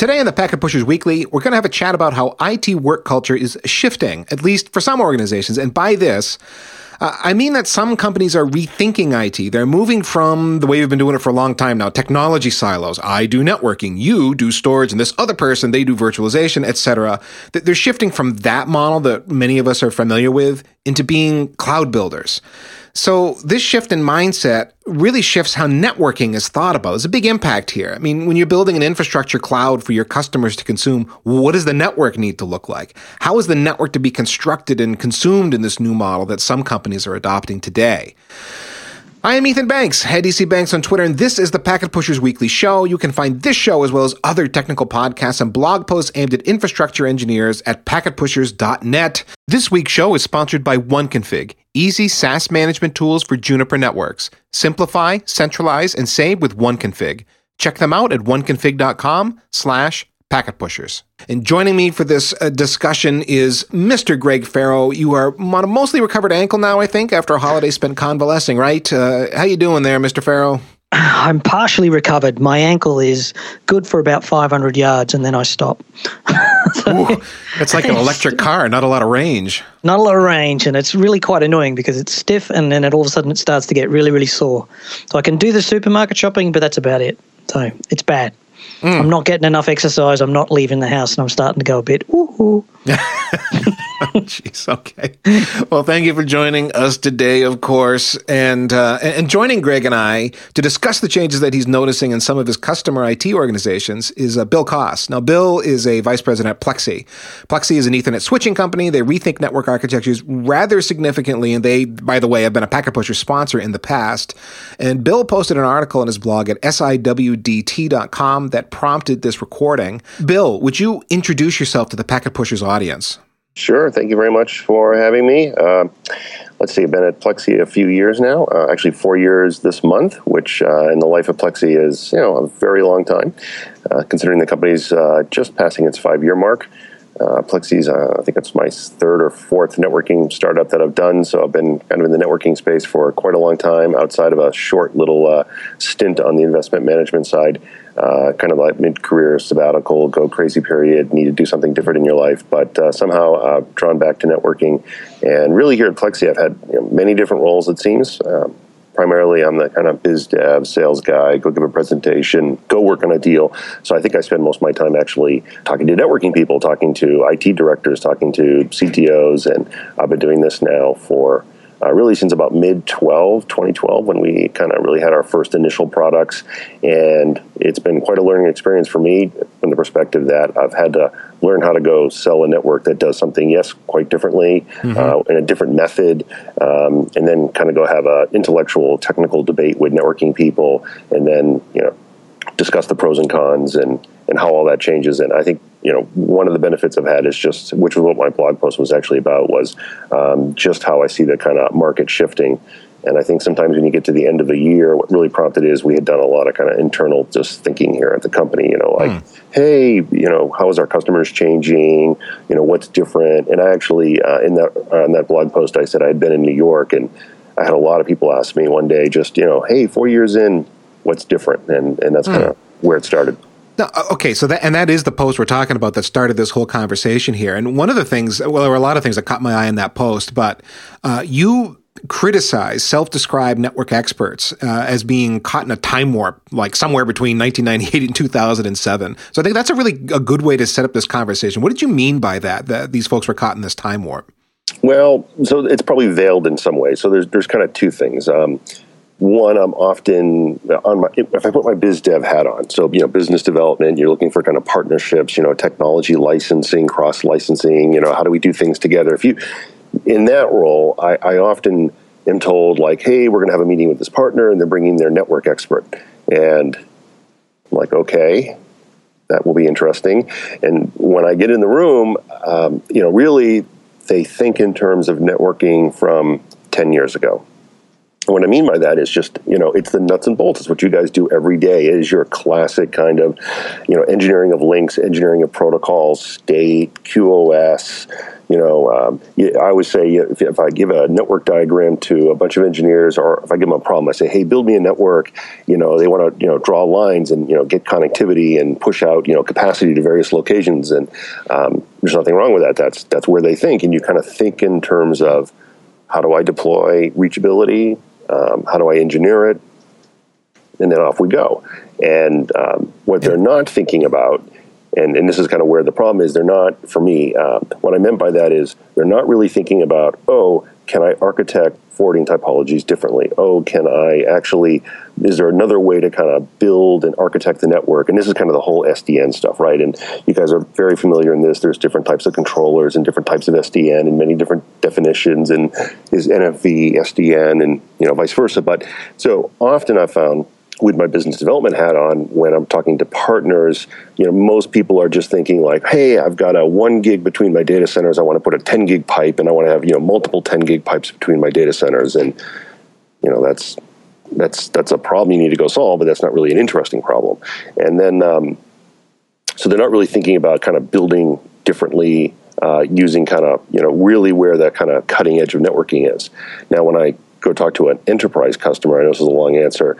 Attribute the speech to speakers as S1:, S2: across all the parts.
S1: Today on the Packet Pushers Weekly, we're going to have a chat about how IT work culture is shifting, at least for some organizations. And by this, I mean that some companies are rethinking IT. They're moving from the way we've been doing it for a long time now, technology silos. I do networking, you do storage, and this other person, they do virtualization, etc. They're shifting from that model that many of us are familiar with into being cloud builders. So this shift in mindset really shifts how networking is thought about. There's a big impact here. I mean, when you're building an infrastructure cloud for your customers to consume, what does the network need to look like? How is the network to be constructed and consumed in this new model that some companies are adopting today? I am Ethan Banks, head EC Banks on Twitter, and this is the Packet Pushers Weekly Show. You can find this show as well as other technical podcasts and blog posts aimed at infrastructure engineers at packetpushers.net. This week's show is sponsored by OneConfig, easy SaaS management tools for Juniper networks. Simplify, centralize, and save with OneConfig. Check them out at oneconfig.com/packetpushers. And joining me for this discussion is Mr. Greg Farrow. You are on a mostly recovered ankle now, I think, after a holiday spent convalescing, right? How you doing there, Mr. Farrow?
S2: I'm partially recovered. My ankle is good for about 500 yards, and then I stop.
S1: Ooh, it's like an electric car, not a lot of range.
S2: Not a lot of range, and it's really quite annoying because it's stiff, and then all of a sudden it starts to get really, really sore. So I can do the supermarket shopping, but that's about it. So it's bad. I'm not getting enough exercise. I'm not leaving the house, and I'm starting to go a bit, ooh.
S1: Jeez, okay. Well, thank you for joining us today, of course, and joining Greg and I to discuss the changes that he's noticing in some of his customer IT organizations is Bill Koss. Now, Bill is a vice president at Plexi. Plexi is an Ethernet switching company. They rethink network architectures rather significantly, and they, by the way, have been a Packet Pusher sponsor in the past. And Bill posted an article on his blog at siwdt.com that prompted this recording. Bill, would you introduce yourself to the Packet Pushers audience?
S3: Sure. Thank you very much for having me. Let's see, I've been at Plexi a few years now, actually 4 years this month, which in the life of Plexi is, a very long time, considering the company's just passing its 5-year mark. Plexi's, I think it's my third or fourth networking startup that I've done, so I've been kind of in the networking space for quite a long time, outside of a short little stint on the investment management side. Kind of like mid-career sabbatical, go crazy period, need to do something different in your life, but somehow drawn back to networking. And really here at Plexi, I've had many different roles, it seems. Primarily, I'm the kind of biz dev sales guy, go give a presentation, go work on a deal. So I think I spend most of my time actually talking to networking people, talking to IT directors, talking to CTOs, and I've been doing this now for really since about mid-2012, when we kind of really had our first initial products. And it's been quite a learning experience for me from the perspective that I've had to learn how to go sell a network that does something, yes, quite differently, in a different method, and then kind of go have an intellectual, technical debate with networking people, and then, discuss the pros and cons and how all that changes. And I think, one of the benefits I've had is just, which was what my blog post was actually about, was just how I see the kind of market shifting. And I think sometimes when you get to the end of the year, what really prompted is we had done a lot of kind of internal just thinking here at the company, hey, how is our customers changing? What's different? And I actually, on that blog post, I said I had been in New York, and I had a lot of people ask me one day just, hey, 4 years in, what's different? And that's kind of where it started.
S1: Now, okay, so that is the post we're talking about that started this whole conversation here. And one of the things, well, there were a lot of things that caught my eye in that post, but you criticize self-described network experts as being caught in a time warp, like somewhere between 1998 and 2007. So I think that's a good way to set up this conversation. What did you mean by that these folks were caught in this time warp?
S3: Well, so it's probably veiled in some way. So there's kind of two things. One, I'm often if I put my biz dev hat on, so, business development, you're looking for kind of partnerships, technology licensing, cross licensing, how do we do things together? In that role, I often am told, like, hey, we're going to have a meeting with this partner, and they're bringing their network expert. And I'm like, okay, that will be interesting. And when I get in the room, really, they think in terms of networking from 10 years ago. What I mean by that is just, it's the nuts and bolts. It's what you guys do every day. It is your classic kind of, engineering of links, engineering of protocols, state, QoS. I always say if I give a network diagram to a bunch of engineers, or if I give them a problem, I say, hey, build me a network. They want to, draw lines and, get connectivity and push out, capacity to various locations. And there's nothing wrong with that. That's where they think. And you kind of think in terms of, how do I deploy reachability? How do I engineer it? And then off we go. And what they're not thinking about, and this is kind of where the problem is, they're not, for me, what I meant by that is they're not really thinking about, can I architect forwarding topologies differently? Is there another way to kind of build and architect the network? And this is kind of the whole SDN stuff, right? And you guys are very familiar in this. There's different types of controllers and different types of SDN and many different definitions, and is NFV SDN and, vice versa. But so often I've found with my business development hat on, when I'm talking to partners, most people are just thinking like, hey, I've got a 1 gig between my data centers. I want to put a 10 gig pipe, and I want to have, multiple 10 gig pipes between my data centers. And, that's a problem you need to go solve, but that's not really an interesting problem. And then, so they're not really thinking about kind of building differently, using kind of, really where that kind of cutting edge of networking is. Now, when I go talk to an enterprise customer, I know this is a long answer,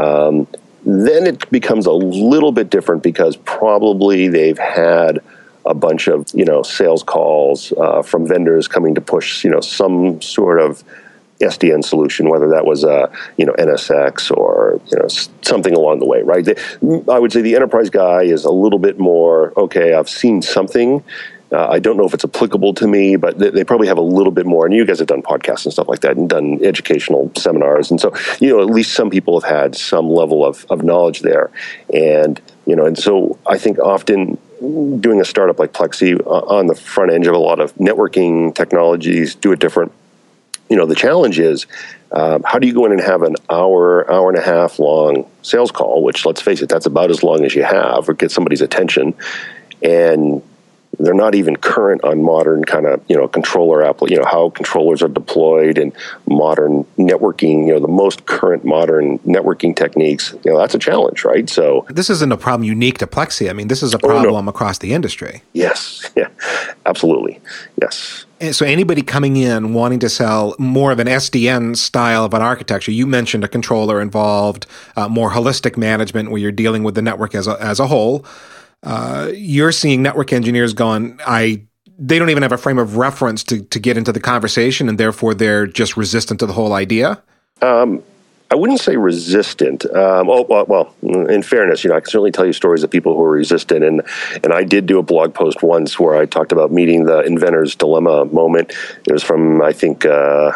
S3: then it becomes a little bit different, because probably they've had a bunch of, sales calls from vendors coming to push, some sort of SDN solution, whether that was NSX or something along the way, right? I would say the enterprise guy is a little bit more, okay, I've seen something. I don't know if it's applicable to me, but they probably have a little bit more. And you guys have done podcasts and stuff like that and done educational seminars. And so, at least some people have had some level of knowledge there. And, and so I think often doing a startup like Plexi on the front edge of a lot of networking technologies, do it different. The challenge is, how do you go in and have an hour and a half long sales call, which, let's face it, that's about as long as you have, or get somebody's attention, and they're not even current on modern kind of, controller how controllers are deployed and modern networking, the most current modern networking techniques. That's a challenge, right? So
S1: this isn't a problem unique to Plexi. I mean, this is a problem across the industry.
S3: Yes. Yeah, absolutely. Yes.
S1: So anybody coming in wanting to sell more of an SDN style of an architecture, you mentioned a controller involved, more holistic management where you're dealing with the network as a whole. You're seeing network engineers going, they don't even have a frame of reference to get into the conversation, and therefore they're just resistant to the whole idea?
S3: I wouldn't say resistant. Well, in fairness, I can certainly tell you stories of people who are resistant. And I did do a blog post once where I talked about meeting the inventor's dilemma moment. It was from, I think,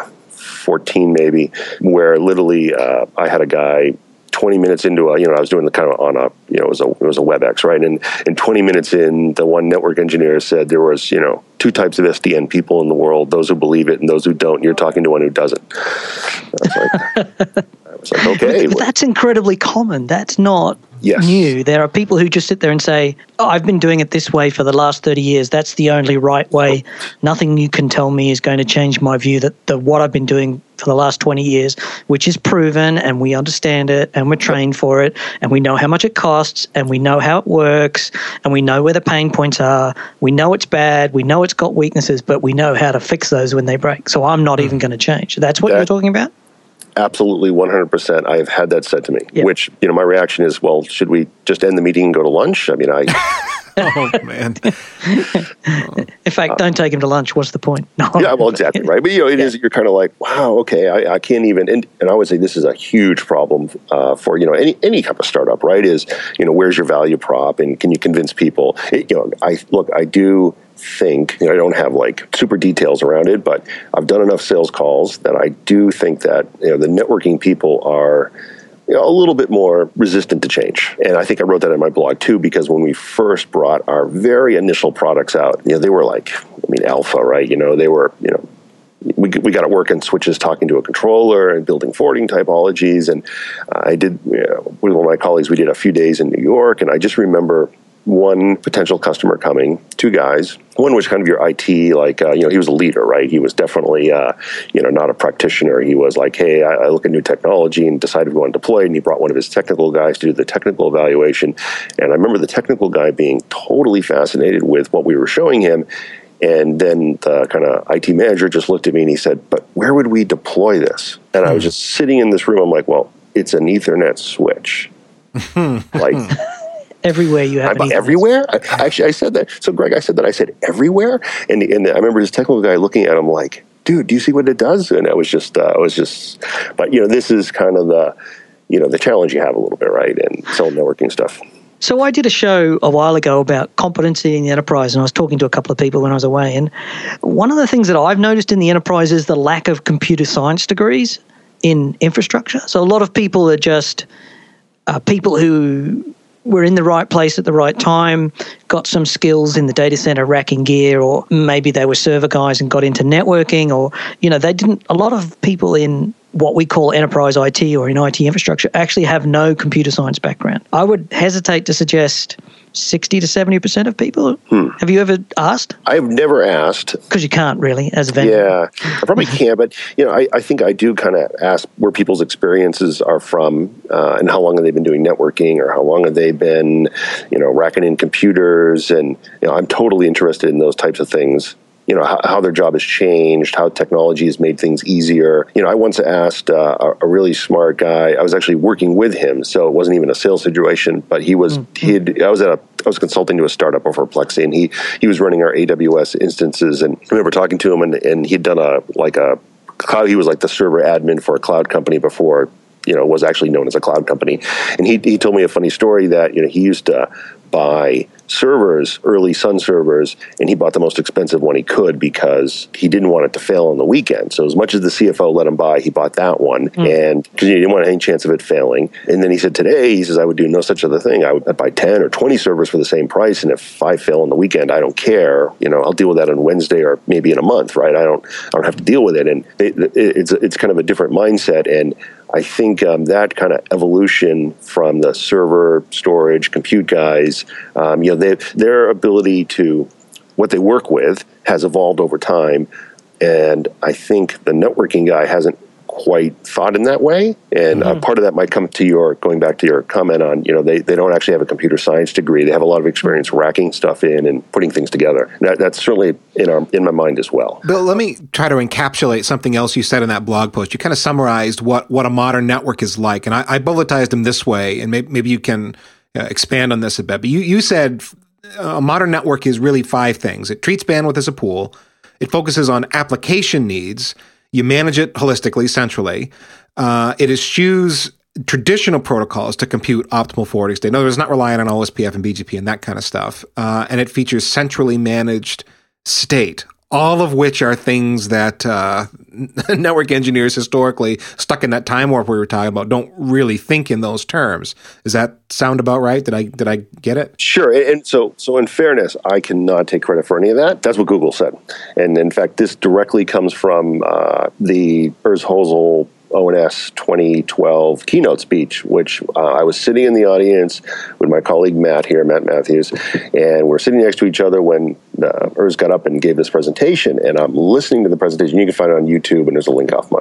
S3: 14 maybe, where literally I had a guy 20 minutes into I was doing the kind of on a, it was a WebEx, right? And 20 minutes in, the one network engineer said there was, two types of SDN people in the world, those who believe it and those who don't. You're talking to one who doesn't. I was like, okay.
S2: But that's incredibly common. That's not new. There are people who just sit there and say, I've been doing it this way for the last 30 years. That's the only right way. Nothing you can tell me is going to change my view that what I've been doing for the last 20 years, which is proven, and we understand it, and we're trained for it, and we know how much it costs, and we know how it works, and we know where the pain points are. We know it's bad. We know it's got weaknesses, but we know how to fix those when they break. So I'm not even going to change. That's what you're talking about?
S3: Absolutely, 100%. I've had that said to me, which, my reaction is, well, should we just end the meeting and go to lunch? I mean,
S1: Oh, man.
S2: In fact, don't take him to lunch. What's the point? No.
S3: Yeah, well, exactly, right. But, it is, you're kind of like, wow, okay, I can't even, and I would say this is a huge problem for, any kind of startup, right, is, where's your value prop, and can you convince people? I do think, I don't have like super details around it, but I've done enough sales calls that I do think that, the networking people are, a little bit more resistant to change. And I think I wrote that in my blog too, because when we first brought our very initial products out, they were like, alpha, right? They were, we got to work in switches talking to a controller and building forwarding typologies. And I did, with one of my colleagues, we did a few days in New York. And I just remember, one potential customer coming, two guys. One was kind of your IT, like, he was a leader, right? He was definitely, not a practitioner. He was like, hey, I look at new technology and decided we want to deploy it. And he brought one of his technical guys to do the technical evaluation. And I remember the technical guy being totally fascinated with what we were showing him. And then the kind of IT manager just looked at me and he said, but where would we deploy this? And I was just sitting in this room. I'm like, well, it's an Ethernet switch. Like,
S2: everywhere you have
S3: everywhere? I said that. So, Greg, I said everywhere? And I remember this technical guy looking at him like, dude, do you see what it does? And I was just, but, this is kind of the challenge you have a little bit, right? And selling networking stuff.
S2: So I did a show a while ago about competency in the enterprise, and I was talking to a couple of people when I was away. And one of the things that I've noticed in the enterprise is the lack of computer science degrees in infrastructure. So a lot of people are just people who were in the right place at the right time, got some skills in the data center racking gear, or maybe they were server guys and got into networking, or, they didn't. A lot of people in what we call enterprise IT or in IT infrastructure actually have no computer science background. I would hesitate to suggest 60 to 70% of people. Have you ever asked?
S3: I've never asked.
S2: Because you can't really, as a vendor.
S3: Yeah, I probably can, but I think I do kind of ask where people's experiences are from, and how long have they been doing networking, or how long have they been, racking in computers, and I'm totally interested in those types of things. How their job has changed, how technology has made things easier. I once asked a really smart guy. I was actually working with him, so it wasn't even a sales situation. But he was I was consulting to a startup over Plexi, and he was running our AWS instances. And I remember talking to him, and he'd done a cloud. He was like the server admin for a cloud company before, was actually known as a cloud company. And he told me a funny story that he used to buy servers, early Sun servers, and he bought the most expensive one he could because he didn't want it to fail on the weekend. So as much as the CFO let him buy, he bought that one, and because he didn't want any chance of it failing. And then he said, today, I would do no such other thing. I'd buy 10 or 20 servers for the same price, and if 5 fail on the weekend, I don't care. I'll deal with that on Wednesday or maybe in a month, right? I don't have to deal with it. And it's kind of a different mindset. And I think that kind of evolution from the server, storage, compute guys, their ability to, what they work with has evolved over time. And I think the networking guy hasn't quite thought in that way. And part of that might come to going back to your comment on, they don't actually have a computer science degree. They have a lot of experience racking stuff in and putting things together. That's certainly in my mind as well.
S1: Bill, let me try to encapsulate something else you said in that blog post. You kind of summarized what a modern network is like. And I bulletized them this way, and maybe you can expand on this a bit. But you said a modern network is really 5 things. It treats bandwidth as a pool. It focuses on application needs. You manage it holistically, centrally. It eschews traditional protocols to compute optimal forwarding state. In other words, it's not relying on OSPF and BGP and that kind of stuff. And it features centrally managed state, all of which are things that network engineers historically, stuck in that time warp we were talking about, don't really think in those terms. Does that sound about right? Did I get it?
S3: Sure. And so in fairness, I cannot take credit for any of that. That's what Google said. And in fact, this directly comes from the Urs Hosel ONS 2012 keynote speech, which I was sitting in the audience with my colleague Matt Matthews, and we're sitting next to each other when Urs got up and gave this presentation, and I'm listening to the presentation. You can find it on YouTube, and there's a link off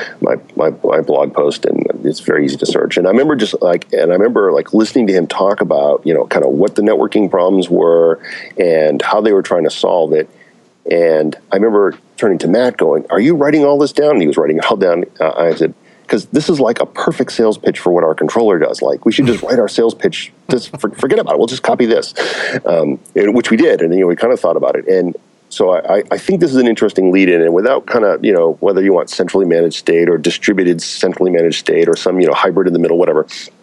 S3: my blog post, and it's very easy to search. And I remember listening to him talk about, kind of what the networking problems were and how they were trying to solve it. And I remember turning to Matt going, "Are you writing all this down?" And he was writing it all down. I said, because this is like a perfect sales pitch for what our controller does. Like, we should just write our sales pitch. Just forget about it. We'll just copy this, which we did. And, we kind of thought about it. And so I think this is an interesting lead in. And without kind of, whether you want centrally managed state or distributed centrally managed state or some, hybrid in the middle, whatever.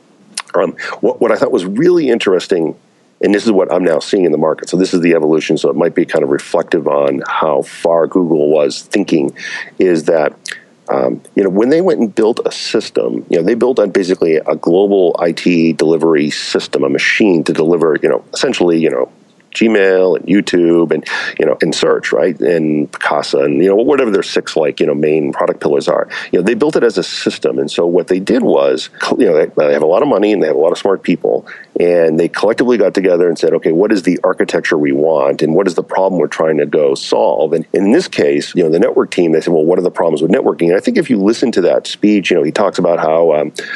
S3: What I thought was really interesting, and this is what I'm now seeing in the market. So this is the evolution. So it might be kind of reflective on how far Google was thinking, is that, when they went and built a system, they built on basically a global IT delivery system, a machine to deliver, essentially, Gmail and YouTube and, and search, right? And Picasa and, whatever their 6 main product pillars are. They built it as a system. And so what they did was, they have a lot of money and they have a lot of smart people, and they collectively got together and said, okay, what is the architecture we want and what is the problem we're trying to go solve? And in this case, the network team, they said, well, what are the problems with networking? And I think if you listen to that speech, he talks about how,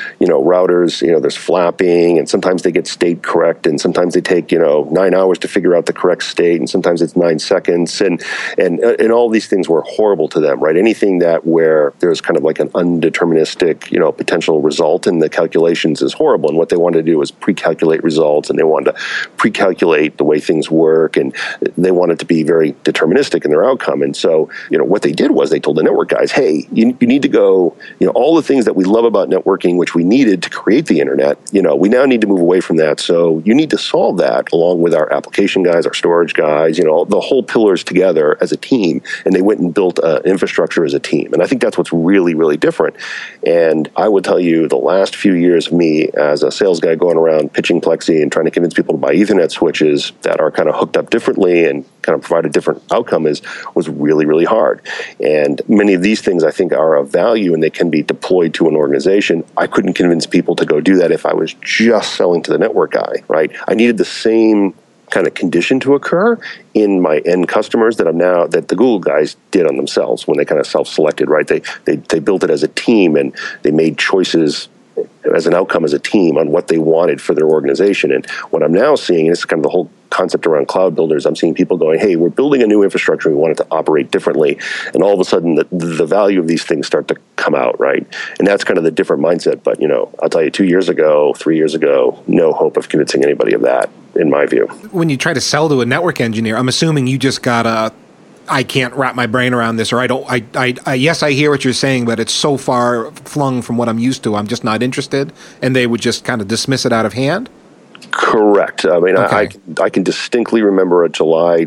S3: routers, there's flapping and sometimes they get state correct and sometimes they take, 9 hours to figure out the correct state and sometimes it's 9 seconds. And all these things were horrible to them, right? Anything that where there's kind of like an undeterministic, potential result in the calculations is horrible. And what they wanted to do was pre-calculate results, and they wanted to pre-calculate the way things work, and they wanted to be very deterministic in their outcome. And so, what they did was they told the network guys, hey, you need to go, all the things that we love about networking, which we needed to create the internet, we now need to move away from that. So you need to solve that along with our application guys, our storage guys, the whole pillars together as a team. And they went and built infrastructure as a team. And I think that's what's really, really different. And I would tell you the last few years of me as a sales guy going around pitching Plexi and trying to convince people to buy Ethernet switches that are kind of hooked up differently and kind of provide a different outcome was really, really hard. And many of these things I think are of value and they can be deployed to an organization. I couldn't convince people to go do that if I was just selling to the network guy, right? I needed the same kind of condition to occur in my end customers that the Google guys did on themselves when they kind of self-selected, right? They built it as a team and they made choices as an outcome as a team on what they wanted for their organization. And what I'm now seeing, and this is kind of the whole concept around cloud builders, I'm seeing people going, hey, we're building a new infrastructure, we want it to operate differently. And all of a sudden, the value of these things start to come out, right? And that's kind of the different mindset. But, I'll tell you, 2 years ago, 3 years ago, no hope of convincing anybody of that, in my view.
S1: When you try to sell to a network engineer, I'm assuming you just got I can't wrap my brain around this, or yes, I hear what you're saying, but it's so far flung from what I'm used to, I'm just not interested, and they would just kind of dismiss it out of hand?
S3: Correct. I mean, okay. I can distinctly remember a July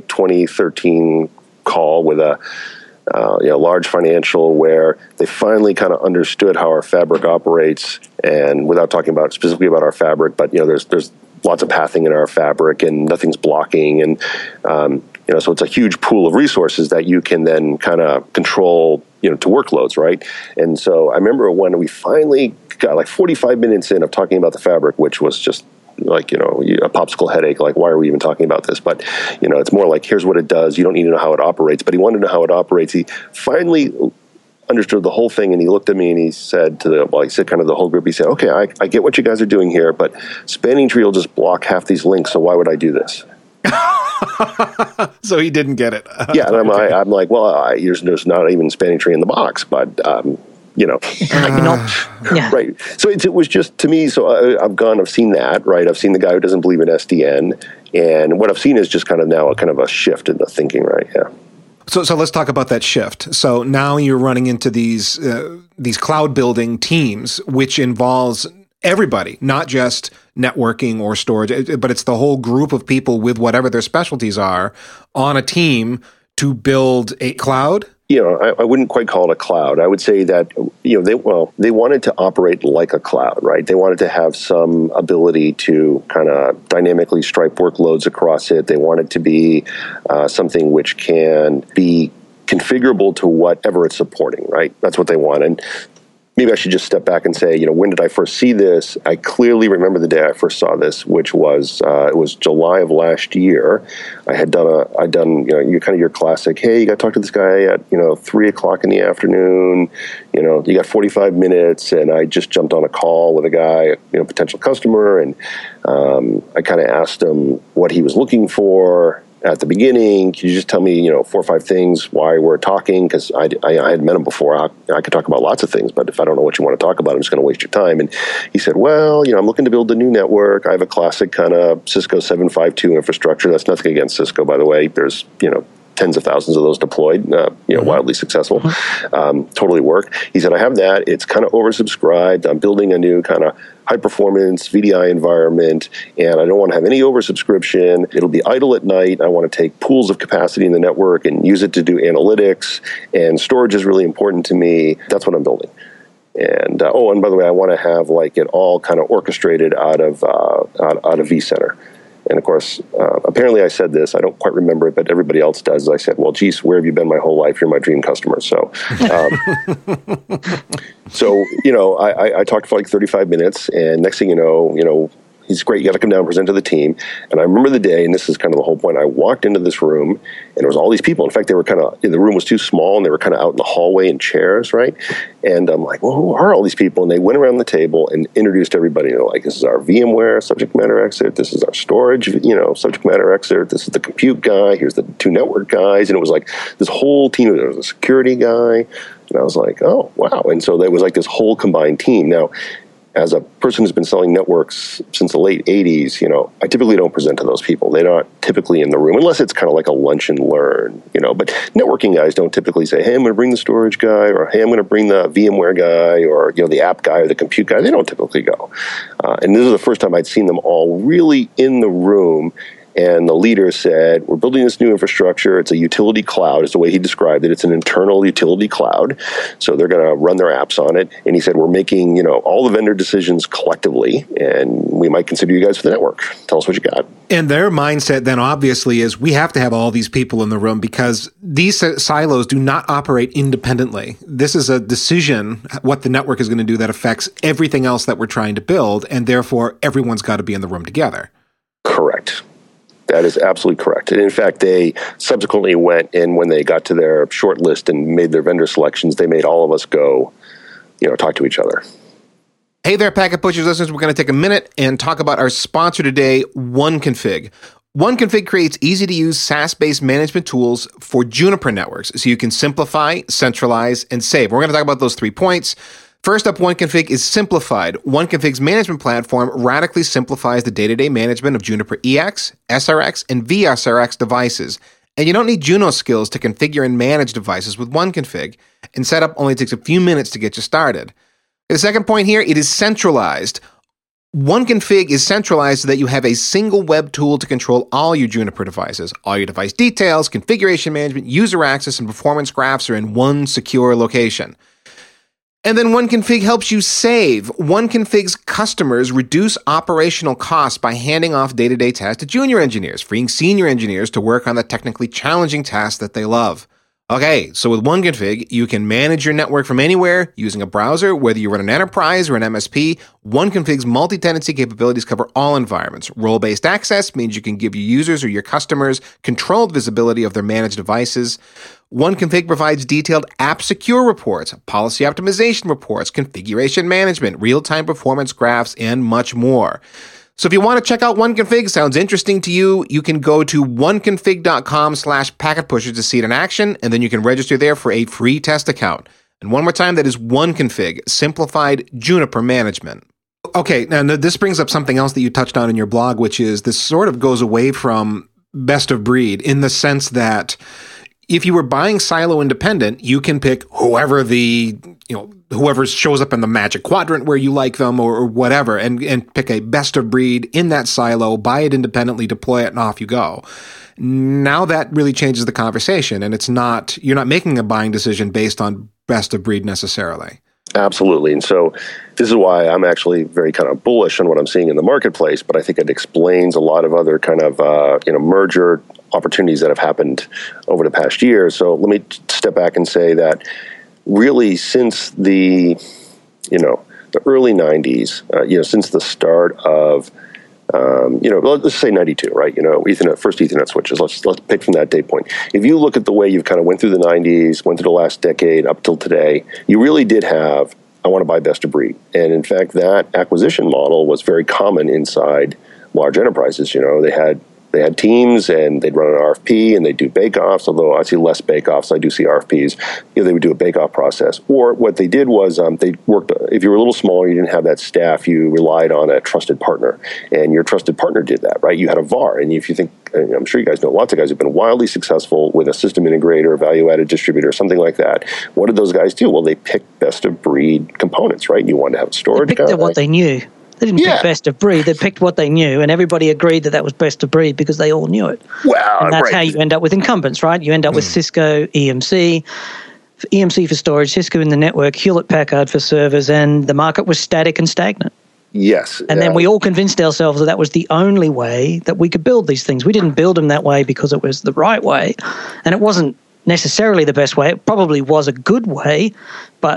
S3: 2013 call with a large financial where they finally kind of understood how our fabric operates, and without talking about specifically about our fabric, but there's lots of pathing in our fabric and nothing's blocking, and so it's a huge pool of resources that you can then kind of control, to workloads, right? And so I remember when we finally got like 45 minutes in of talking about the fabric, which was just like, a popsicle headache, like, why are we even talking about this? But, it's more like, here's what it does. You don't need to know how it operates, but he wanted to know how it operates. He finally understood the whole thing, and he looked at me and he said he said kind of the whole group, he said, okay, I get what you guys are doing here, but Spanning Tree will just block half these links, so why would I do this?
S1: So he didn't get it.
S3: Yeah, and I'm like, well, there's not even Spanning Tree in the box, but
S2: yeah.
S3: Right. So it was just, to me, so I've seen that, right? I've seen the guy who doesn't believe in SDN, and what I've seen is just kind of now a shift in the thinking, right? Yeah.
S1: So let's talk about that shift. So now you're running into these cloud building teams, which involves everybody, not just networking or storage, but it's the whole group of people with whatever their specialties are on a team to build a cloud.
S3: I wouldn't quite call it a cloud. I would say that, they wanted to operate like a cloud, right? They wanted to have some ability to kind of dynamically stripe workloads across it. They wanted to be something which can be configurable to whatever it's supporting, right? That's what they want. And maybe I should just step back and say, when did I first see this? I clearly remember the day I first saw this, which was it was July of last year. I had done your classic, hey, you got to talk to this guy at 3:00 in the afternoon. You got 45 minutes, and I just jumped on a call with a guy, potential customer, and I kind of asked him what he was looking for. At the beginning, can you just tell me, 4 or 5 things why we're talking? Because I had met him before. I could talk about lots of things, but if I don't know what you want to talk about, I'm just going to waste your time. And he said, well, I'm looking to build a new network. I have a classic kind of Cisco 752 infrastructure. That's nothing against Cisco, by the way. There's, tens of thousands of those deployed, wildly successful, totally work. He said, I have that. It's kind of oversubscribed. I'm building a new kind of high-performance VDI environment, and I don't want to have any oversubscription. It'll be idle at night. I want to take pools of capacity in the network and use it to do analytics, and storage is really important to me. That's what I'm building. And and by the way, I want to have it all kind of orchestrated out of vCenter. And of course, apparently I said this, I don't quite remember it, but everybody else does. I said, well, geez, where have you been my whole life? You're my dream customer. So, I talked for like 35 minutes, and next thing you know, he's great. You got to come down and present to the team. And I remember the day, and this is kind of the whole point. I walked into this room, and there was all these people. In fact, they were the room was too small, and they were kind of out in the hallway in chairs, right? And I'm like, well, who are all these people? And they went around the table and introduced everybody. They're like, this is our VMware subject matter expert. This is our storage, subject matter expert. This is the compute guy. Here's the two network guys. And it was like this whole team. There was a security guy. And I was like, oh, wow. And so there was like this whole combined team. Now, as a person who's been selling networks since the late 80s, I typically don't present to those people. They're not typically in the room, unless it's kind of like a lunch and learn, But networking guys don't typically say, hey, I'm going to bring the storage guy, or hey, I'm going to bring the VMware guy, or, the app guy or the compute guy. They don't typically go. And this is the first time I'd seen them all really in the room. And the leader said, we're building this new infrastructure. It's a utility cloud, is the way he described it. It's an internal utility cloud. So they're going to run their apps on it. And he said, we're making, all the vendor decisions collectively, and we might consider you guys for the network. Tell us what you got.
S1: And their mindset then obviously is we have to have all these people in the room because these silos do not operate independently. This is a decision, what the network is going to do that affects everything else that we're trying to build. And therefore, everyone's got to be in the room together.
S3: Correct. That is absolutely correct. And in fact, they subsequently went in when they got to their short list and made their vendor selections. They made all of us go, talk to each other.
S1: Hey there, Packet Pushers listeners. We're going to take a minute and talk about our sponsor today, OneConfig. OneConfig creates easy-to-use SaaS-based management tools for Juniper networks so you can simplify, centralize, and save. We're going to talk about those 3 points. First up, OneConfig is simplified. OneConfig's management platform radically simplifies the day-to-day management of Juniper EX, SRX, and VSRX devices. And you don't need Juno skills to configure and manage devices with OneConfig. And setup only takes a few minutes to get you started. The second point here, it is centralized. OneConfig is centralized so that you have a single web tool to control all your Juniper devices. All your device details, configuration management, user access, and performance graphs are in one secure location. And then OneConfig helps you save. OneConfig's customers reduce operational costs by handing off day-to-day tasks to junior engineers, freeing senior engineers to work on the technically challenging tasks that they love. Okay, so with OneConfig, you can manage your network from anywhere using a browser, whether you run an enterprise or an MSP. OneConfig's multi-tenancy capabilities cover all environments. Role-based access means you can give your users or your customers controlled visibility of their managed devices. OneConfig provides detailed app secure reports, policy optimization reports, configuration management, real-time performance graphs, and much more. So if you want to check out OneConfig, sounds interesting to you, you can go to oneconfig.com/packetpusher to see it in action, and then you can register there for a free test account. And one more time, that is OneConfig, simplified Juniper management. Okay, now this brings up something else that you touched on in your blog, which is this sort of goes away from best of breed in the sense that if you were buying silo independent, you can pick whoever shows up in the magic quadrant where you like them or whatever, and pick a best of breed in that silo, buy it independently, deploy it, and off you go. Now that really changes the conversation, and you're not making a buying decision based on best of breed necessarily.
S3: Absolutely. And so this is why I'm actually very kind of bullish on what I'm seeing in the marketplace, but I think it explains a lot of other kind of merger opportunities that have happened over the past year. So let me step back and say that really since the early 90s, since the start of let's say 92, right? Ethernet, first Ethernet switches. Let's pick from that date point. If you look at the way you've kind of went through the 90s, went through the last decade up till today, you really did have, I want to buy best of breed. And in fact, that acquisition model was very common inside large enterprises. They had teams and they'd run an RFP and they'd do bake-offs, although I see less bake-offs. I do see RFPs. They would do a bake-off process. Or what they did was they worked, if you were a little smaller, you didn't have that staff, you relied on a trusted partner. And your trusted partner did that, right? You had a VAR. And if you think, I'm sure you guys know lots of guys who've been wildly successful with a system integrator, value-added distributor, something like that. What did those guys do? Well, they picked best-of-breed components, right? You wanted to have a storage guy.
S2: They picked what they knew. They didn't pick best of breed. They picked what they knew, and everybody agreed that was best of breed because they all knew it.
S3: Well,
S2: and that's how you end up with incumbents, right? You end up with Cisco, EMC for storage, Cisco in the network, Hewlett-Packard for servers, and the market was static and stagnant.
S3: Yes.
S2: And then we all convinced ourselves that was the only way that we could build these things. We didn't build them that way because it was the right way. And it wasn't necessarily the best way. It probably was a good way, but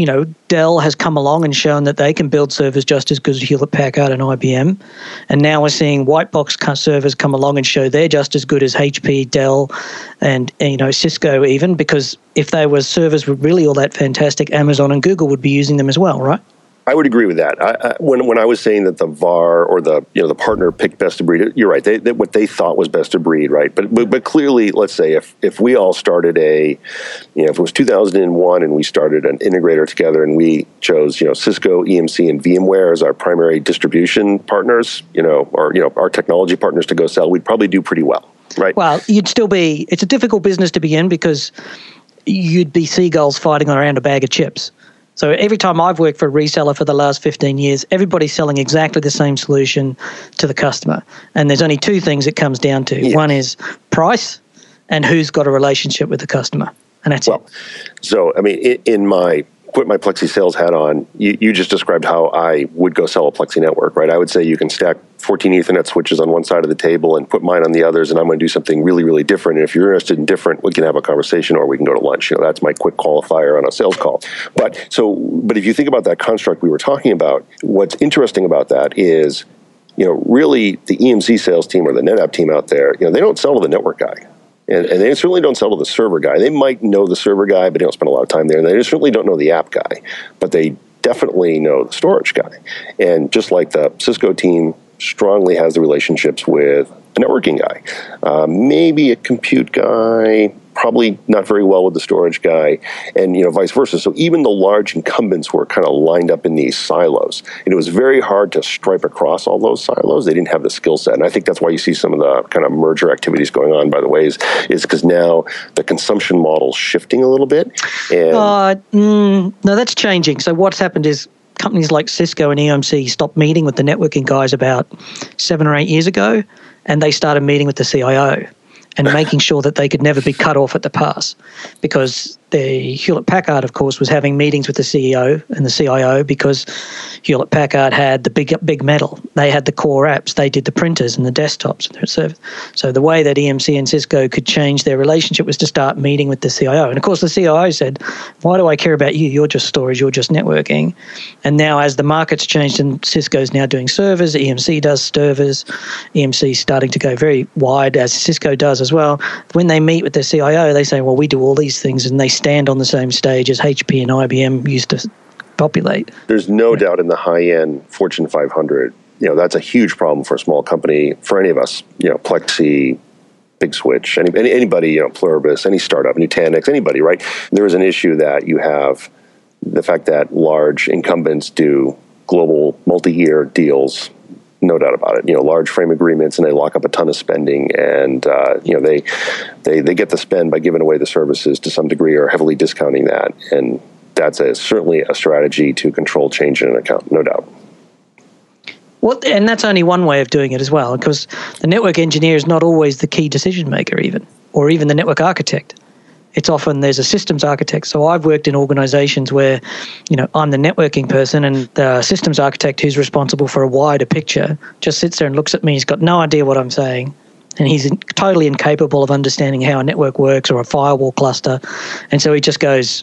S2: Dell has come along and shown that they can build servers just as good as Hewlett-Packard and IBM. And now we're seeing white box servers come along and show they're just as good as HP, Dell, and Cisco even, because if they were servers were really all that fantastic, Amazon and Google would be using them as well, right?
S3: I would agree with that. When I was saying that the VAR or the partner picked best of breed, you're right. What they thought was best of breed, right? But clearly, let's say if we all started if it was 2001 and we started an integrator together and we chose Cisco, EMC, and VMware as our primary distribution partners, or our technology partners to go sell, we'd probably do pretty well, right?
S2: Well, it's a difficult business to be in because you'd be seagulls fighting around a bag of chips. So every time I've worked for a reseller for the last 15 years, everybody's selling exactly the same solution to the customer. And there's only two things it comes down to. Yes. One is price and who's got a relationship with the customer. And that's it.
S3: So, I mean, put my Plexi sales hat on, you just described how I would go sell a Plexi network, right? I would say you can stack 14 Ethernet switches on one side of the table and put mine on the others, and I'm going to do something really, really different. And if you're interested in different, we can have a conversation or we can go to lunch. That's my quick qualifier on a sales call. But if you think about that construct we were talking about, what's interesting about that is, really the EMC sales team or the NetApp team out there, they don't sell to the network guy. And they certainly don't sell to the server guy. They might know the server guy, but they don't spend a lot of time there. And they certainly don't know the app guy, but they definitely know the storage guy. And just like the Cisco team strongly has the relationships with a networking guy, maybe a compute guy, probably not very well with the storage guy, and vice versa. So even the large incumbents were kind of lined up in these silos, and it was very hard to stripe across all those silos. They didn't have the skill set, and I think that's why you see some of the kind of merger activities going on. By the way, is because now the consumption model's shifting a little bit. And
S2: no, that's changing. So what's happened is companies like Cisco and EMC stopped meeting with the networking guys about 7 or 8 years ago, and they started meeting with the CIO and making sure that they could never be cut off at the pass, because the Hewlett-Packard, of course, was having meetings with the CEO and the CIO because Hewlett-Packard had the big metal. They had the core apps. They did the printers and the desktops. So the way that EMC and Cisco could change their relationship was to start meeting with the CIO. And, of course, the CIO said, why do I care about you? You're just storage. You're just networking. And now as the market's changed and Cisco's now doing servers, EMC does servers, EMC's starting to go very wide as Cisco does as well. When they meet with the CIO, they say, well, we do all these things, and they stand on the same stage as HP and IBM used to populate.
S3: There's no doubt in the high-end Fortune 500, that's a huge problem for a small company, for any of us, Plexi, Big Switch, anybody, Pluribus, any startup, Nutanix, anybody, right? There is an issue that you have the fact that large incumbents do global multi-year deals, no doubt about it. Large frame agreements, and they lock up a ton of spending, and they get the spend by giving away the services to some degree or heavily discounting that, and that's certainly a strategy to control change in an account, no doubt.
S2: Well, and that's only one way of doing it as well, because the network engineer is not always the key decision maker, or even the network architect. It's often there's a systems architect. So I've worked in organizations where, I'm the networking person, and the systems architect who's responsible for a wider picture just sits there and looks at me. He's got no idea what I'm saying, and he's totally incapable of understanding how a network works or a firewall cluster. And so he just goes,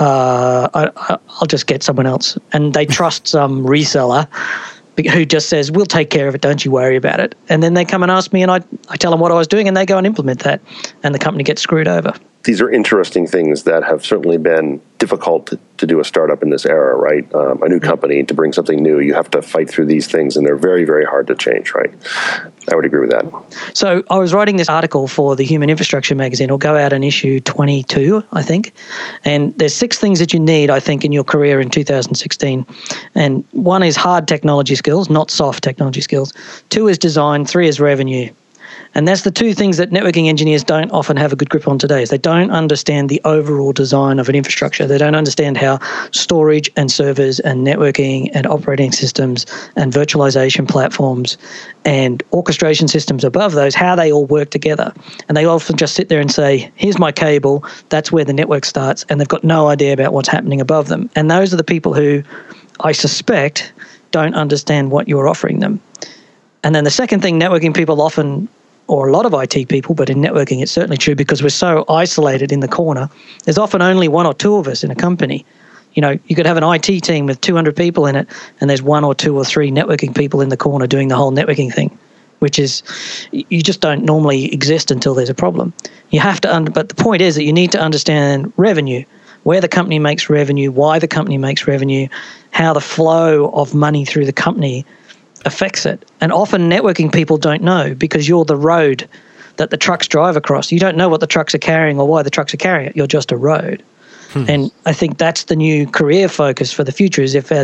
S2: I'll just get someone else. And they trust some reseller who just says, we'll take care of it, don't you worry about it. And then they come and ask me, and I tell them what I was doing, and they go and implement that, and the company gets screwed over.
S3: These are interesting things that have certainly been difficult to do a startup in this era, right? A new company, to bring something new, you have to fight through these things, and they're very, very hard to change, right? I would agree with that.
S2: So I was writing this article for the Human Infrastructure magazine. It'll go out in issue 22, I think. And there's 6 things that you need, I think, in your career in 2016. And 1 is hard technology skills, not soft technology skills. 2 is design. 3 is revenue. And that's the 2 things that networking engineers don't often have a good grip on today. Is they don't understand the overall design of an infrastructure. They don't understand how storage and servers and networking and operating systems and virtualization platforms and orchestration systems above those, how they all work together. And they often just sit there and say, here's my cable, that's where the network starts, and they've got no idea about what's happening above them. And those are the people who, I suspect, don't understand what you're offering them. And then the second thing, networking people often, or a lot of IT people, but in networking it's certainly true because we're so isolated in the corner, there's often only one or two of us in a company. You know, you could have an IT team with 200 people in it, and there's one or two or three networking people in the corner doing the whole networking thing, which is, you just don't normally exist until there's a problem. You have to, but the point is that you need to understand revenue, where the company makes revenue, why the company makes revenue, how the flow of money through the company affects it. And often networking people don't know because you're the road that the trucks drive across. You don't know what the trucks are carrying or why the trucks are carrying it. You're just a road. And I think that's the new career focus for the future, is if as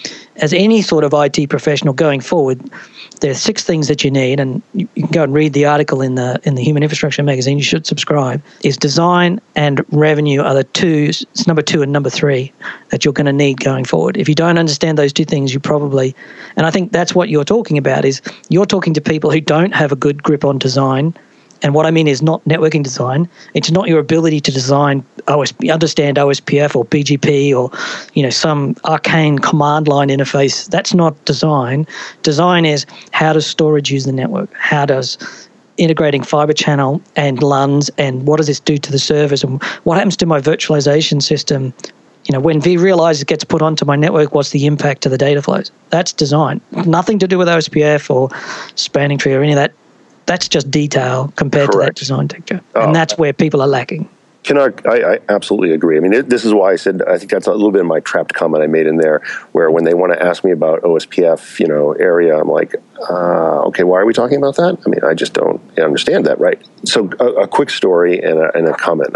S2: any sort of IT professional going forward, there are 6 things that you need, and you can go and read the article in the Human Infrastructure magazine. You should subscribe. Is design and revenue are the two, it's number 2 and number 3 that you're going to need going forward. If you don't understand those 2 things, you probably, and I think that's what you're talking about, is you're talking to people who don't have a good grip on design. And what I mean is not networking design. It's not your ability to design understand OSPF or BGP or, you know, some arcane command line interface. That's not design. Design is, how does storage use the network? How does integrating fiber channel and LUNs, and what does this do to the servers? And what happens to my virtualization system? You know, when vRealize gets put onto my network, what's the impact to the data flows? That's design. Nothing to do with OSPF or spanning tree or any of that. That's just detail compared to that design texture. And that's where people are lacking.
S3: I absolutely agree. I mean, this is why I said, I think that's a little bit of my trapped comment I made in there, where when they want to ask me about OSPF, area, I'm like, okay, why are we talking about that? I mean, I just don't understand that, right? So a quick story and a comment.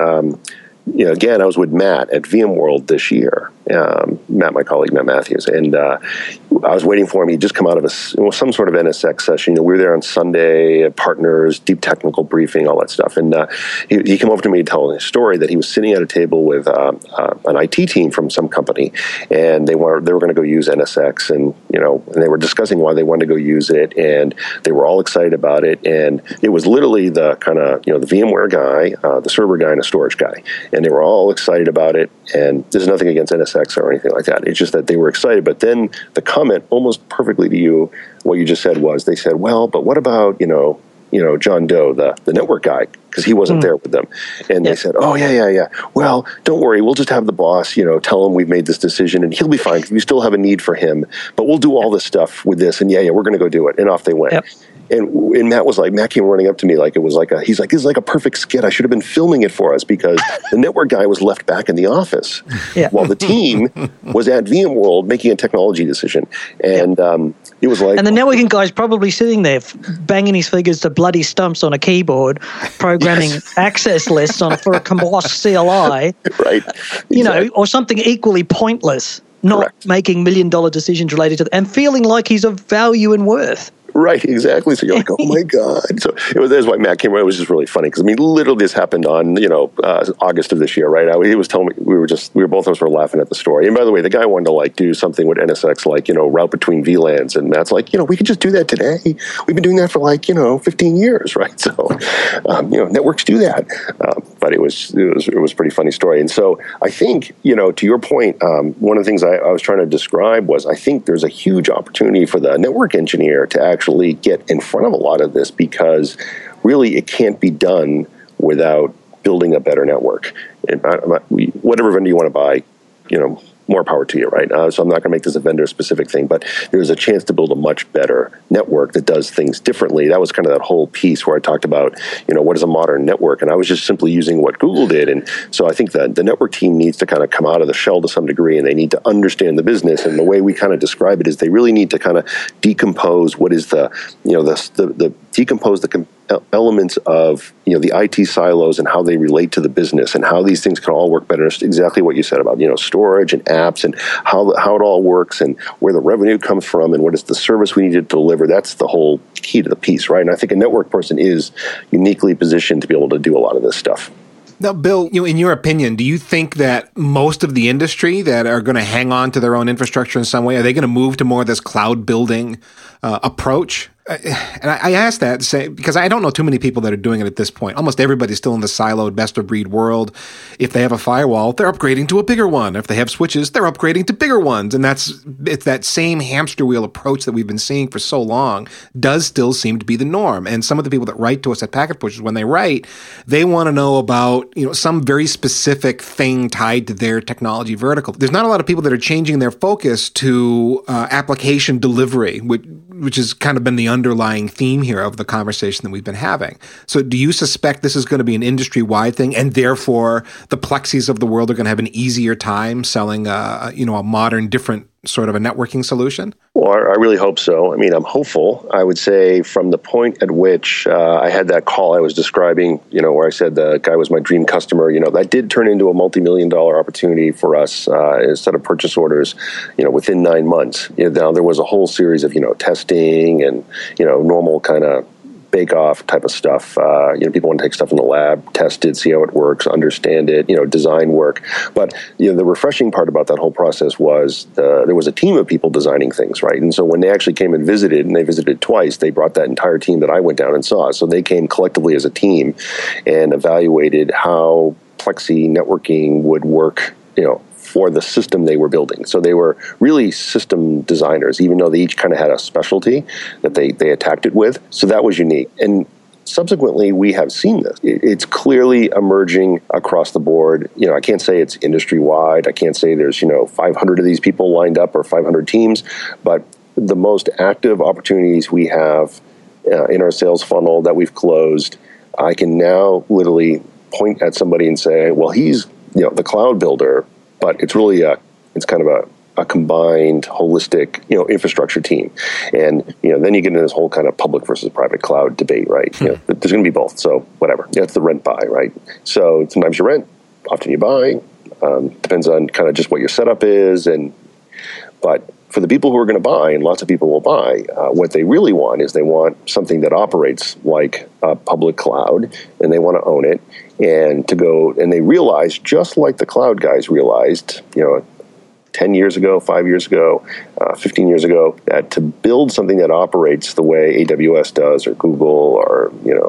S3: Again, I was with Matt at VMworld this year. Matt, my colleague, Matt Matthews, and I was waiting for him. He'd just come out of some sort of NSX session. We were there on Sunday at Partners, deep technical briefing, all that stuff. And he came over to me to tell his story that he was sitting at a table with an IT team from some company, and they were going to go use NSX, and they were discussing why they wanted to go use it, and they were all excited about it. And it was literally the kind of the VMware guy, the server guy, and a storage guy. And they were all excited about it, and there's nothing against NSX or anything like that. It's just that they were excited. But then the comment, almost perfectly to you, what you just said was, they said, well, but what about, John Doe, the network guy, because he wasn't there with them. And they said, oh, yeah. Well, don't worry. We'll just have the boss, tell him we've made this decision, and he'll be fine because we still have a need for him. But we'll do all this stuff with this, and we're going to go do it. And off they went. Yep. And Matt came running up to me like it was he's like, this is like a perfect skit. I should have been filming it for us, because the network guy was left back in the office while the team was at VMworld making a technology decision. And it was like... And
S2: the networking guy's probably sitting there banging his fingers to bloody stumps on a keyboard, programming access lists for a Combos CLI,
S3: right?
S2: Exactly. Or something equally pointless, not making $1 million decisions related to and feeling like he's of value and worth.
S3: Right, exactly. So you're like, oh my God. So that's why Matt came around. It was just really funny because, literally this happened on, August of this year, right? He was telling me, both of us were laughing at the story. And by the way, the guy wanted to do something with NSX, route between VLANs. And Matt's like, we could just do that today. We've been doing that for 15 years, right? So, networks do that. But it was a pretty funny story. And so I think, to your point, one of the things I was trying to describe was, I think there's a huge opportunity for the network engineer to actually get in front of a lot of this, because really it can't be done without building a better network. And whatever vendor you want to buy, more power to you, right? So I'm not going to make this a vendor-specific thing, but there's a chance to build a much better network that does things differently. That was kind of that whole piece where I talked about, what is a modern network? And I was just simply using what Google did. And so I think that the network team needs to kind of come out of the shell to some degree, and they need to understand the business. And the way we kind of describe it is they really need to kind of decompose what is decompose the elements of the IT silos and how they relate to the business and how these things can all work better. It's exactly what you said about storage and apps and how it all works and where the revenue comes from and what is the service we need to deliver. That's the whole key to the piece, right? And I think a network person is uniquely positioned to be able to do a lot of this stuff.
S1: Now, Bill, in your opinion, do you think that most of the industry that are going to hang on to their own infrastructure in some way, are they going to move to more of this cloud building approach? And I ask that to say, because I don't know too many people that are doing it at this point. Almost everybody's still in the siloed best-of-breed world. If they have a firewall, they're upgrading to a bigger one. If they have switches, they're upgrading to bigger ones. And it's that same hamster wheel approach that we've been seeing for so long does still seem to be the norm. And some of the people that write to us at Packet Pushers, when they write, they want to know about some very specific thing tied to their technology vertical. There's not a lot of people that are changing their focus to application delivery, which has kind of been the underlying theme here of the conversation that we've been having. So do you suspect this is going to be an industry-wide thing, and therefore the Plexis of the world are going to have an easier time selling a modern, different sort of a networking solution?
S3: Well, I really hope so. I mean, I'm hopeful. I would say from the point at which I had that call I was describing, where I said the guy was my dream customer, that did turn into a multi-million-dollar opportunity for us, a set of purchase orders, within 9 months. Now there was a whole series of, testing and, normal kind of bake-off type of stuff. People want to take stuff in the lab, test it, see how it works, understand it, design work. But the refreshing part about that whole process was there was a team of people designing things, right? And so when they actually came and they visited twice, they brought that entire team that I went down and saw. So they came collectively as a team and evaluated how Plexi networking would work, for the system they were building. So they were really system designers, even though they each kind of had a specialty that they attacked it with. So that was unique. And subsequently, we have seen this. It's clearly emerging across the board. I can't say it's industry-wide. I can't say there's, 500 of these people lined up or 500 teams, but the most active opportunities we have in our sales funnel that we've closed, I can now literally point at somebody and say, well, he's, the cloud builder, but it's really it's kind of a combined, holistic, infrastructure team. And, then you get into this whole kind of public versus private cloud debate, right? There's going to be both. So whatever. It's the rent buy, right? So sometimes you rent, often you buy. Depends on kind of just what your setup is. But for the people who are going to buy, and lots of people will buy, what they really want is they want something that operates like a public cloud, and they want to own it. And they realize, just like the cloud guys realized, 10 years ago, 5 years ago, 15 years ago, that to build something that operates the way AWS does or Google or,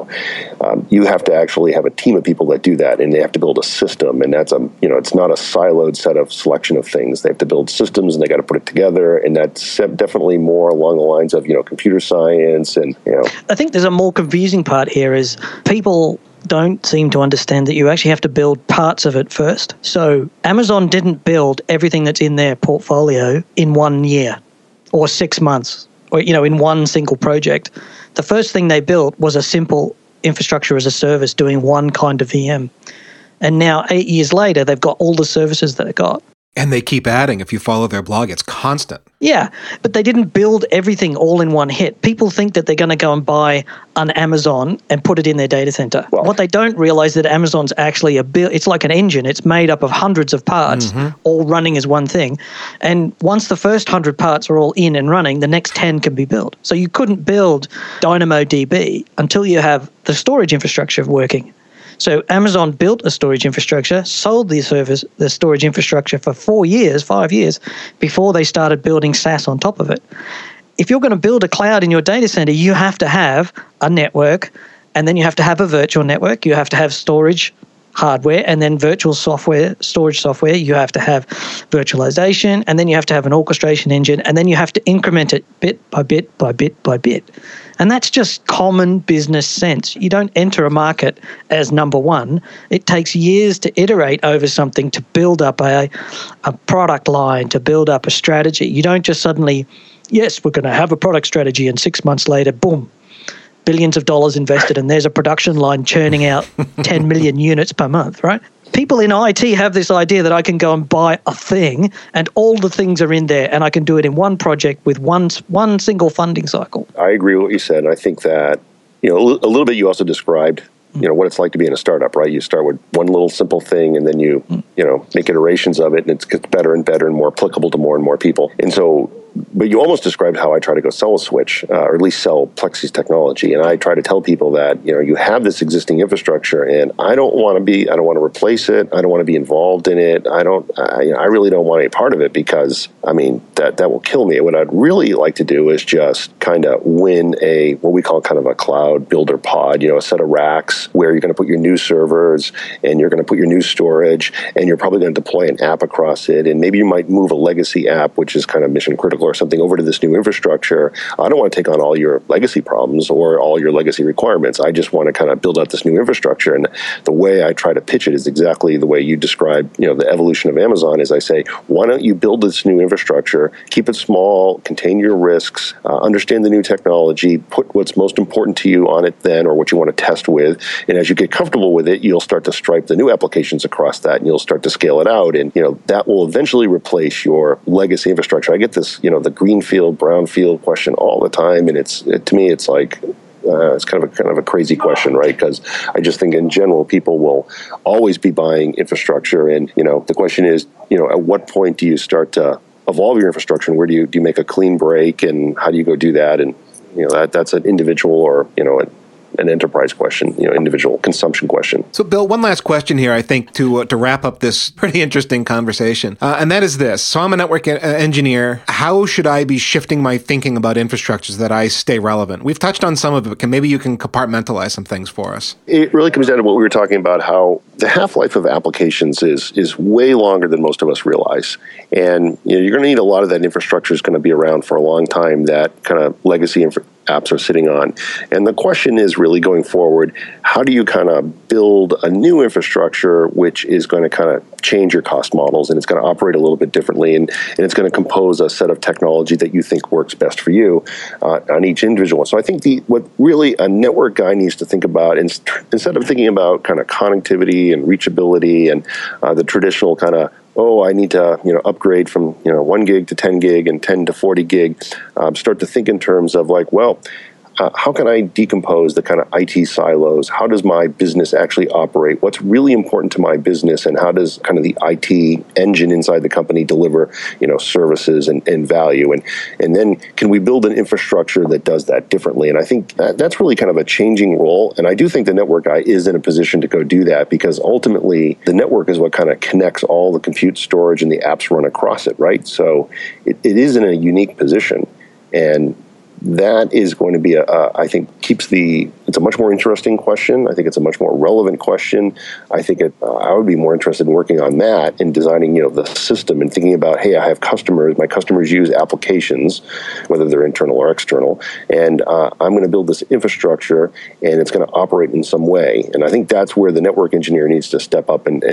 S3: you have to actually have a team of people that do that, and they have to build a system. And that's it's not a siloed set of selection of things. They have to build systems, and they got to put it together. And that's definitely more along the lines of, computer science and,
S2: I think there's a more confusing part here is people don't seem to understand that you actually have to build parts of it first. So Amazon didn't build everything that's in their portfolio in 1 year or 6 months or, in one single project. The first thing they built was a simple infrastructure as a service doing one kind of VM. And now 8 years later, they've got all the services that they got.
S1: And they keep adding. If you follow their blog, it's constant.
S2: Yeah, but they didn't build everything all in one hit. People think that they're going to go and buy an Amazon and put it in their data center. Well, what they don't realize is that Amazon's actually it's like an engine. It's made up of hundreds of parts, all running as one thing. And once the first 100 parts are all in and running, the next 10 can be built. So you couldn't build DynamoDB until you have the storage infrastructure working. So Amazon built a storage infrastructure, sold the storage infrastructure for 5 years, before they started building SaaS on top of it. If you're going to build a cloud in your data center, you have to have a network, and then you have to have a virtual network. You have to have storage hardware, and then virtual software, storage software. You have to have virtualization, and then you have to have an orchestration engine, and then you have to increment it bit by bit by bit by bit. And that's just common business sense. You don't enter a market as number one. It takes years to iterate over something, to build up a product line, to build up a strategy. You don't just suddenly, yes, we're going to have a product strategy, and 6 months later, boom, billions of dollars invested, and there's a production line churning out 10 million units per month, right? People in IT have this idea that I can go and buy a thing and all the things are in there and I can do it in one project with one single funding cycle. I
S3: agree with what you said. I think that, a little bit you also described, what it's like to be in a startup, right? You start with one little simple thing and then you make iterations of it, and it gets better and better and more applicable to more and more people. And so, but you almost described how I try to go sell a switch, or at least sell Plexi's technology. And I try to tell people that, you have this existing infrastructure, and I don't want to replace it. I don't want to be involved in it. I really don't want any part of it because, that will kill me. What I'd really like to do is just kind of win what we call kind of a cloud builder pod, a set of racks where you're going to put your new servers and you're going to put your new storage and you're probably going to deploy an app across it. And maybe you might move a legacy app, which is kind of mission critical or something, over to this new infrastructure. I don't want to take on all your legacy problems or all your legacy requirements. I just want to kind of build out this new infrastructure. And the way I try to pitch it is exactly the way you described, the evolution of Amazon is I say, why don't you build this new infrastructure, keep it small, contain your risks, understand the new technology, put what's most important to you on it then, or what you want to test with. And as you get comfortable with it, you'll start to stripe the new applications across that, and you'll start to scale it out. And, that will eventually replace your legacy infrastructure. I get this, the greenfield, brownfield question all the time. And to me, it's like, it's kind of a crazy question, right? Because I just think in general, people will always be buying infrastructure. And, the question is, at what point do you start to evolve your infrastructure, and where do you make a clean break, and how do you go do that? And that's an individual or an enterprise question, individual consumption question.
S1: So, Bill, one last question here, I think, to wrap up this pretty interesting conversation, and that is this. So I'm a network engineer. How should I be shifting my thinking about infrastructure so that I stay relevant? We've touched on some of it. Maybe you can compartmentalize some things for us.
S3: It really comes down to what we were talking about, how the half-life of applications is way longer than most of us realize. And you're going to need a lot of that infrastructure is going to be around for a long time, that kind of legacy apps are sitting on. And the question is really going forward, how do you kind of build a new infrastructure which is going to kind of change your cost models, and it's going to operate a little bit differently, and it's going to compose a set of technology that you think works best for you on each individual. So I think what really a network guy needs to think about, instead of thinking about kind of connectivity and reachability and the traditional kind of, I need to upgrade from 1 gig to 10 gig and 10 to 40 gig. Start to think in terms of like, how can I decompose the kind of IT silos? How does my business actually operate? What's really important to my business, and how does kind of the IT engine inside the company deliver, services and value? And then can we build an infrastructure that does that differently? And I think that's really kind of a changing role. And I do think the network guy is in a position to go do that, because ultimately the network is what kind of connects all the compute, storage, and the apps run across it, right? So it is in a unique position. And that is going to be I think it's a much more interesting question. I think it's a much more relevant question. I think I would be more interested in working on that and designing, the system, and thinking about, hey, I have customers. My customers use applications, whether they're internal or external, and I'm going to build this infrastructure, and it's going to operate in some way. And I think that's where the network engineer needs to step up and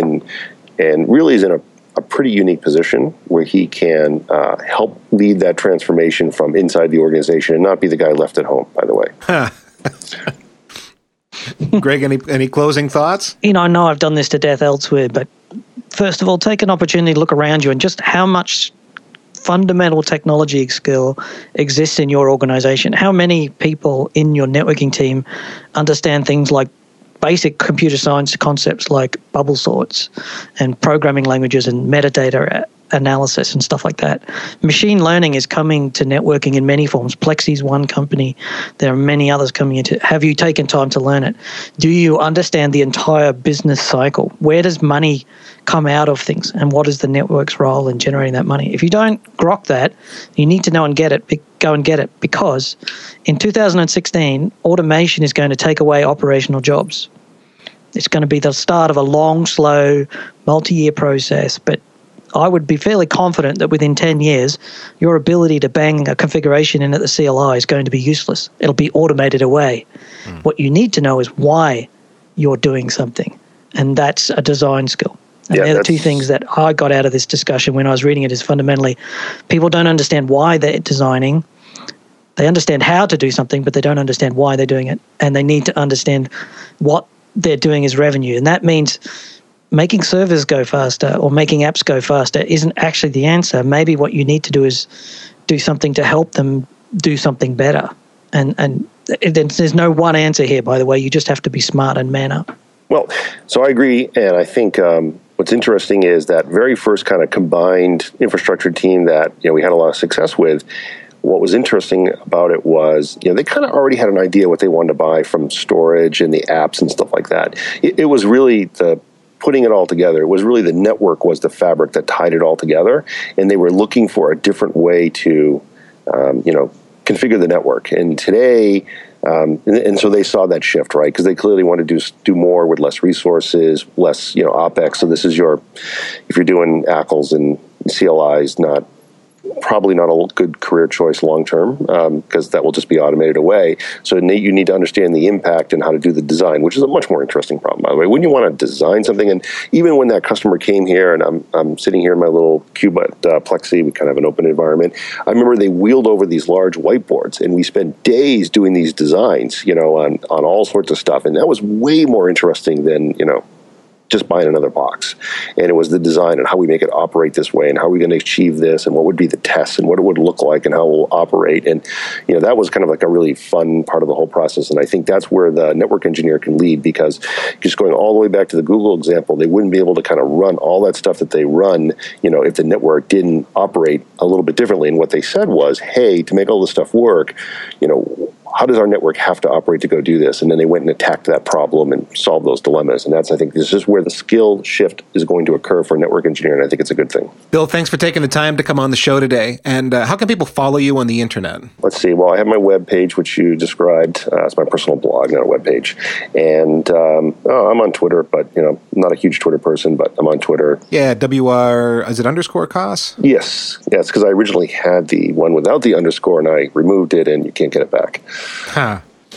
S3: really is in a pretty unique position where he can help lead that transformation from inside the organization and not be the guy left at home, by the way.
S1: Greg, any closing thoughts?
S2: I know I've done this to death elsewhere, but first of all, take an opportunity to look around you and just how much fundamental technology skill exists in your organization. How many people in your networking team understand things like basic computer science concepts like bubble sorts and programming languages and metadata analysis and stuff like that. Machine learning is coming to networking in many forms. Plexi is one company. There are many others coming into it. Have you taken time to learn it? Do you understand the entire business cycle? Where does money come out of things, and what is the network's role in generating that money? If you don't grok that, you need to know and get it. Go and get it, because in 2016, automation is going to take away operational jobs. It's going to be the start of a long, slow, multi-year process, but I would be fairly confident that within 10 years, your ability to bang a configuration in at the CLI is going to be useless. It'll be automated away. What you need to know is why you're doing something, and that's a design skill. And they're the two things that I got out of this discussion when I was reading it, is fundamentally people don't understand why they're designing. They understand how to do something, but they don't understand why they're doing it. And they need to understand what they're doing is revenue. And that means making servers go faster or making apps go faster isn't actually the answer. Maybe what you need to do is do something to help them do something better. And there's no one answer here, by the way. You just have to be smart and man up.
S3: Well, so I agree. And I think what's interesting is that very first kind of combined infrastructure team that we had a lot of success with, what was interesting about it was, they kind of already had an idea what they wanted to buy from storage and the apps and stuff like that. It was really the putting it all together. It was really the network was the fabric that tied it all together, and they were looking for a different way to, configure the network. And today, and so they saw that shift, right? Because they clearly want to do more with less resources, less, OpEx. So this is if you're doing ACLs and CLIs, probably not a good career choice long term, because that will just be automated away. So you need to understand the impact and how to do the design, which is a much more interesting problem, by the way. When you want to design something, and even when that customer came here, and I'm sitting here in my little cube at Plexi, we kind of have an open environment. I remember they wheeled over these large whiteboards, and we spent days doing these designs, on all sorts of stuff, and that was way more interesting than just buying another box. And it was the design and how we make it operate this way, and how are we going to achieve this, and what would be the tests, and what it would look like, and how it will operate. And that was kind of like a really fun part of the whole process. And I think that's where the network engineer can lead, because just going all the way back to the Google example, they wouldn't be able to kind of run all that stuff that they run, if the network didn't operate a little bit differently. And what they said was, hey, to make all this stuff work, how does our network have to operate to go do this? And then they went and attacked that problem and solved those dilemmas. And I think this is where the skill shift is going to occur for a network engineer, and I think it's a good thing.
S1: Bill, thanks for taking the time to come on the show today. And how can people follow you on the internet?
S3: Let's see. Well, I have my web page, which you described. It's my personal blog, not a web page. And I'm on Twitter, but I'm not a huge Twitter person, but I'm on Twitter.
S1: Yeah, WR, is it _Koss?
S3: Yes, because I originally had the one without the underscore, and I removed it, and you can't get it back.
S1: Huh.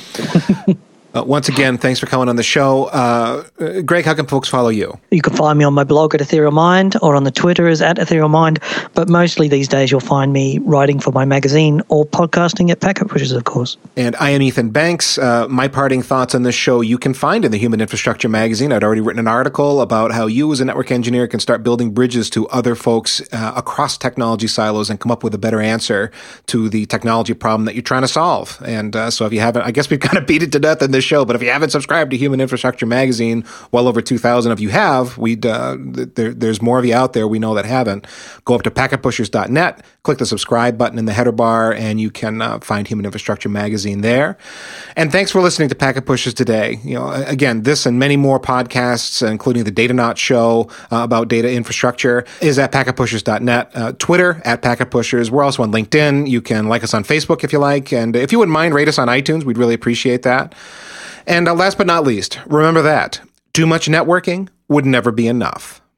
S1: Once again, thanks for coming on the show. Greg, how can folks follow you?
S2: You can find me on my blog at Ethereal Mind, or on the Twitter as @Ethereal Mind. But mostly these days you'll find me writing for my magazine or podcasting at Packet Pushers, of course.
S1: And I am Ethan Banks. My parting thoughts on this show you can find in the Human Infrastructure magazine. I'd already written an article about how you as a network engineer can start building bridges to other folks across technology silos and come up with a better answer to the technology problem that you're trying to solve. And so if you haven't, I guess we've kind of beat it to death in this show, but if you haven't subscribed to Human Infrastructure magazine, well over 2,000 of you have. There's more of you out there we know that haven't. Go up to packetpushers.net, click the subscribe button in the header bar, and you can find Human Infrastructure magazine there. And thanks for listening to Packet Pushers today. Again, this and many more podcasts, including the Datanauts show about data infrastructure, is at packetpushers.net. Twitter at packetpushers. We're also on LinkedIn. You can like us on Facebook if you like, and if you wouldn't mind, rate us on iTunes. We'd really appreciate that. And last but not least, remember that too much networking would never be enough.